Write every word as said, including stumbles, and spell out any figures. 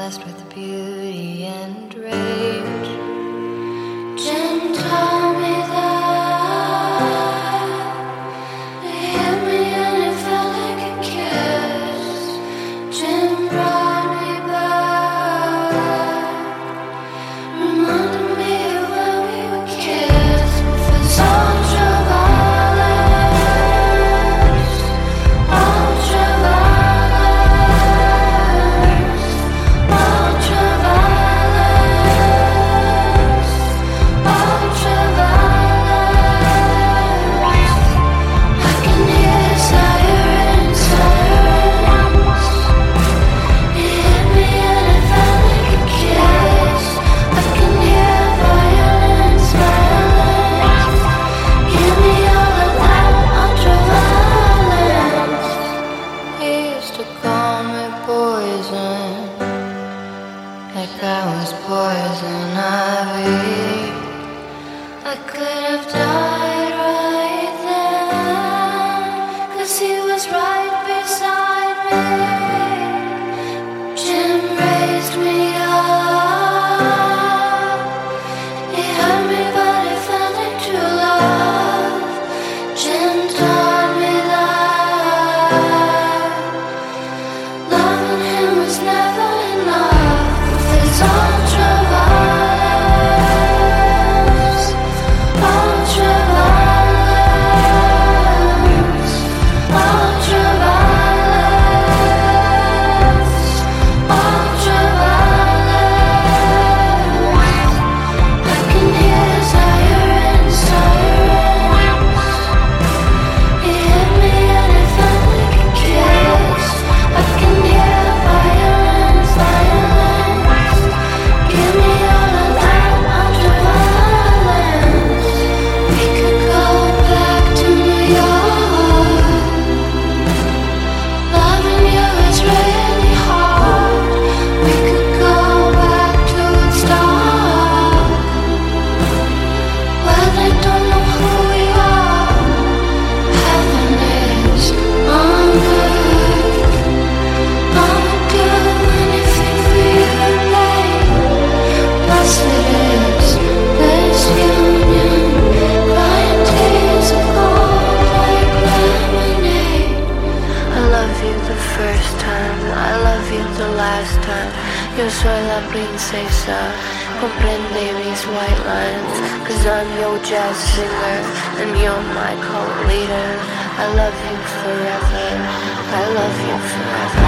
blessed with beauty and rage. Jim told me that it hit me and it felt like a kiss. Jim brought me back, reminded me of when we were kids. With ultraviolence, ultraviolence, ultraviolence, ultraviolence. I can hear sirens, sirens. It hit me and it felt like a kiss. I can hear violence, violence. Give me all of that ultraviolence. He used to call me poison, like I was poison ivy. I could have died right then, 'cause he was right beside me. Jim raised me up. He hurt me but it felt like true love. Jim taught me that loving him was never enough. There's ultraviolence, ultraviolence, ultraviolence, ultraviolence. I can hear sirens, sirens. It hit me and it felt like a kiss. I can hear violence, violence. Give me all of that ultraviolence. We could go back to New York. Loving you is really hard. We could go back to Woodstock, where they don't know who we are. Heaven is on earth. I would do anything for you, babe. Blessed is this union, crying tears of gold like lemonade. I love you the first time, I love you the last time. Yo soy la princesa, comprende mis white lines. 'Cause I'm your jazz singer, and you're my cult leader. I love you forever, I love you forever.